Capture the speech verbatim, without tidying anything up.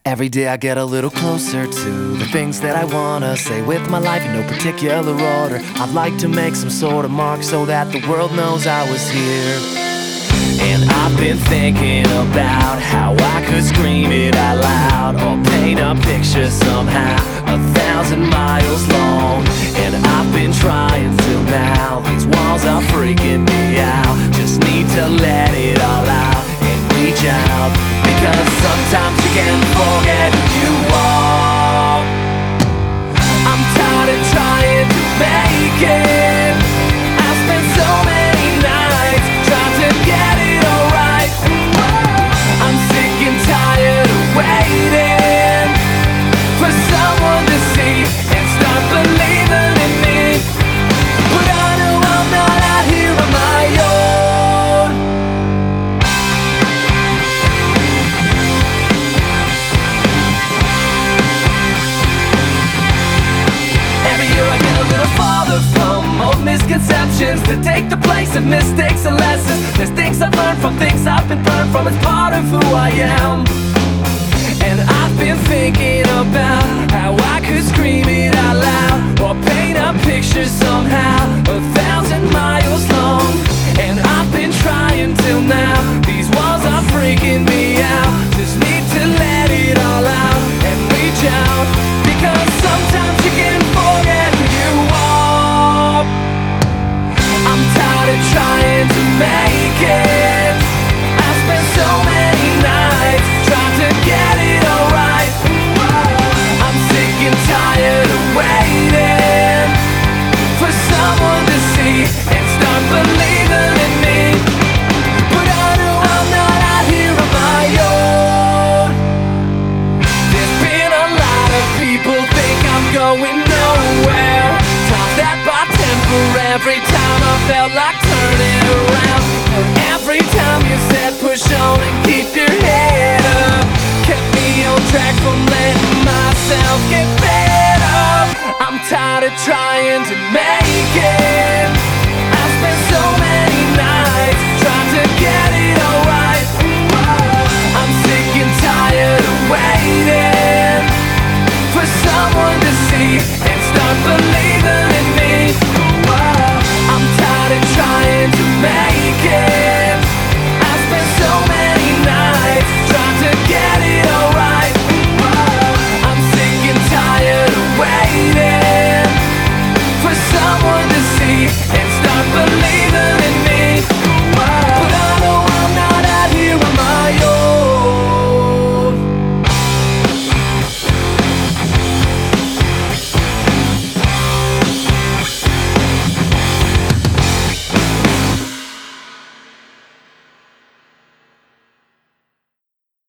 Every day I get a little closer to the things that I wanna say with my life in no particular order. I'd like to make some sort of mark so that the world knows I was here. And I've been thinking about how I could scream it out loud or paint a picture somehow a thousand miles long. And I've been trying till now, these walls are freaking me out. Just need to let it all out and reach out, because sometimes you can forget who you are. I'm tired of trying to make it. I've spent so many nights trying to get it all right. I'm sick and tired of waiting for someone to see and start believing in me. But I know I'm not out here on my own. Every year I get a little farther from old misconceptions that take the place of mistakes and lessons. There's things I've learned from things I've been burned from. It's part of who I am. And I've been thinking about how I could scream it out loud or paint a picture somehow a thousand miles long. And I've been trying till now, these walls are freaking me out. Just need to let it all out and reach out, because sometimes you can forget who you are. I'm tired of trying to make it. I've spent so many nights trying to get it all right. I'm sick and tired of waiting for someone to see and start believing in me. But I know I'm not out here on my own. There's been a lot of people think I'm going nowhere. Times that by temper, every time I felt like turning around. Every time you said push on and keep your head up, kept me on track from letting myself get fed up. I'm tired of trying to make